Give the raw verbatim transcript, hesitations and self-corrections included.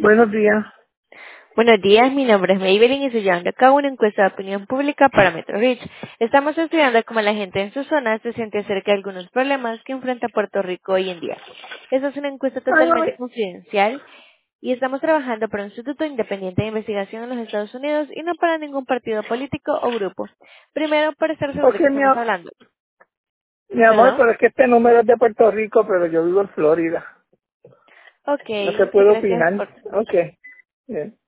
Buenos días. Buenos días, mi nombre es Maybelline y estoy llevando a cabo una encuesta de opinión pública para Metro Reach. Estamos estudiando cómo la gente en su zona se siente acerca de algunos problemas que enfrenta Puerto Rico hoy en día. Esta es una encuesta Ay, totalmente mami. confidencial y estamos trabajando para un instituto independiente de investigación en los Estados Unidos y no para ningún partido político o grupo. Primero, para estar seguro Ok, de que mi, estamos a- hablando. mi amor, ¿Perdón? pero es que este número es de Puerto Rico, pero yo vivo en Florida. Ok, No te sí, puedo gracias opinar. por... Ok. Bien.